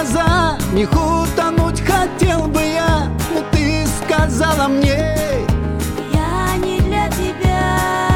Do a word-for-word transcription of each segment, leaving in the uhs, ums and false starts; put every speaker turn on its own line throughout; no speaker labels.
глаза, в них утонуть хотел бы я, но ты сказала мне:
я не для тебя.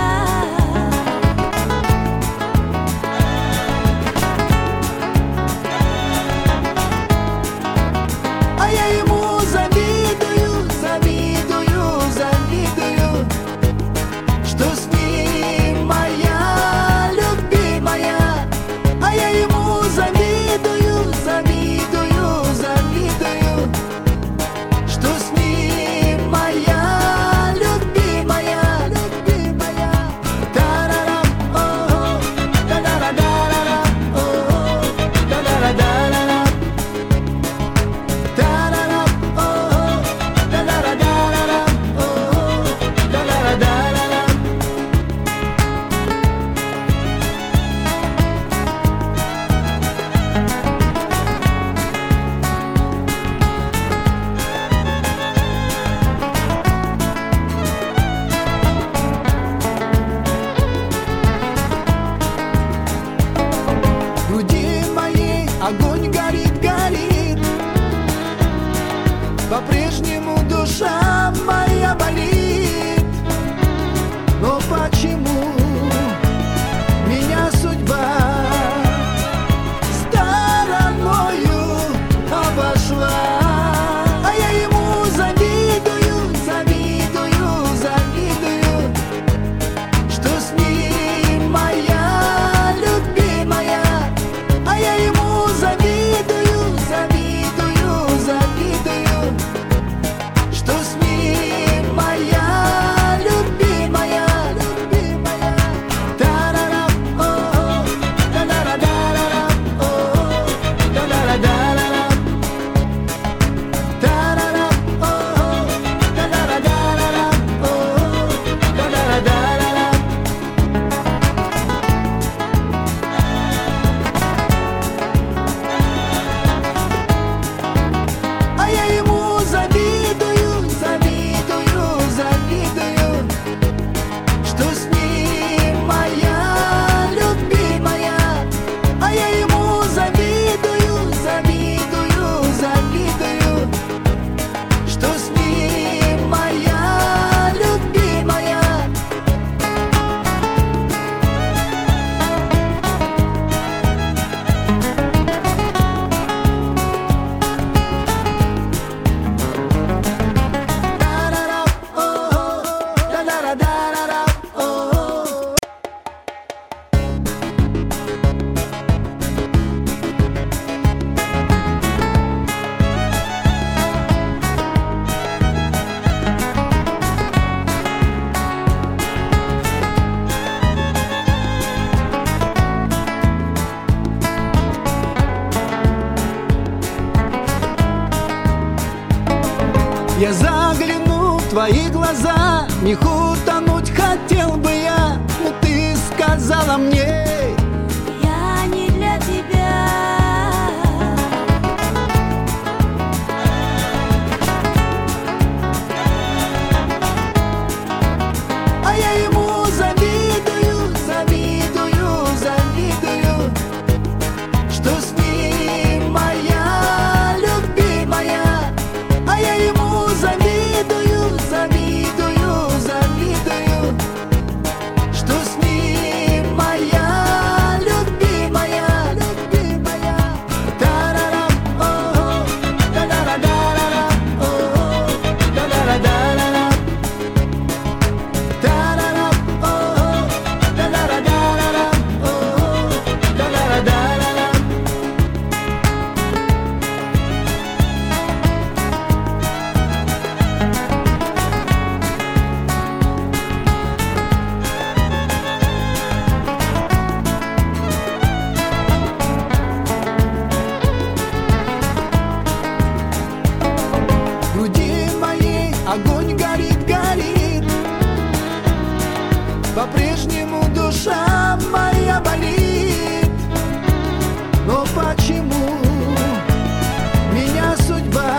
А я ему завидую, завидую, завидую, что с ним моя любимая. А я ему завидую, завидую, завидую, что с ним моя любимая, любимая. Тарарам, о, тарарарарам, о, тарарарарам. Тарарам, о, тарарарарам, о, тарарарарам. В груди моей огонь горит, горит, по-прежнему душа моя болит. Но почему меня судьба стороною обошла? А я ему завидую, завидую, завидую, что с ним моя любимая. А я ему завидую, завидую, завидую, что с ним моя любимая, любимая. Тарарам, о, тарарадарарам, о, тарарадарарам. Тарарам, о, тарарадарарам, о, тарарадарарам. А я ему завидую, завидую, завидую, что с ним моя любимая. А я ему завидую, завидую, завидую, что с ним моя любимая. Тарарам, о, тарарадарарам, о. Я загляну в твои глаза, в них утонуть хотел бы я, но ты сказала мне:
Я не для тебя.
а я ему завидую, завидую, завидую, что с ним моя любимая. А я ему завидую, завидую, завидую, что с ним моя любимая, любимая. Тарарам, о, тарарадарарам, о, тарарадарарам. Тарарам, о, тарарадарарам, о, тарарадарарам. В груди моей огонь горит, горит, по-прежнему душа моя болит. Но почему меня судьба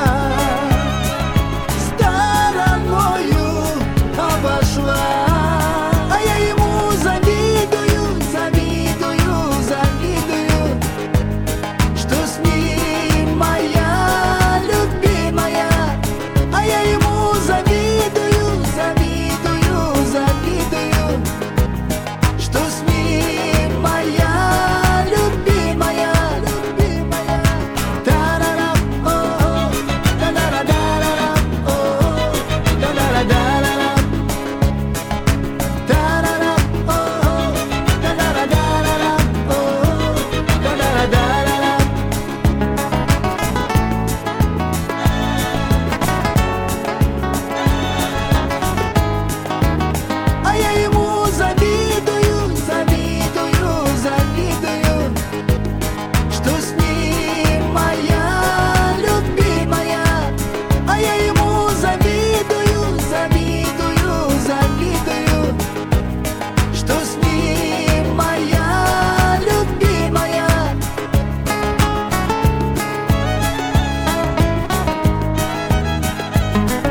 стороною обошла? А я ему завидую, завидую, завидую, что с ним тебя.